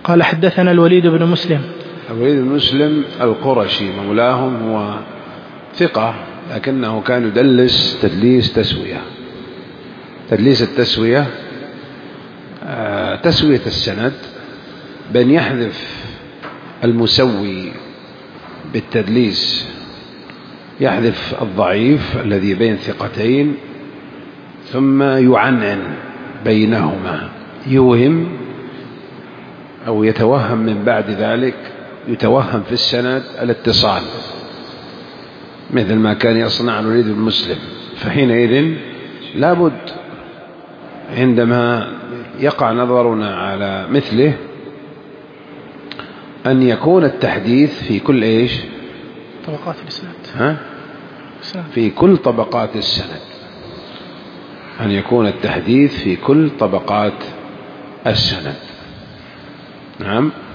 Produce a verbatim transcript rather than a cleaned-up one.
قال حدثنا الوليد بن مسلم. الوليد بن مسلم القرشي مولاهم، هو ثقة لكنه كان يدلس تدليس تسوية. تدليس التسوية آه تسوية السند، بأن يحذف المسوي بالتدليس، يحذف الضعيف الذي بين ثقتين ثم يعنعن بينهما، يوهم أو يتوهم من بعد ذلك، يتوهم في السند الاتصال مثل ما كان يصنع الوليد بن مسلم. فحينئذ لابد عندما يقع نظرنا على مثله أن يكون التحديث في كل إيش؟ طبقات الإسناد. ها؟ في كل طبقات السند، أن يكون التحديث في كل طبقات السند. نعم.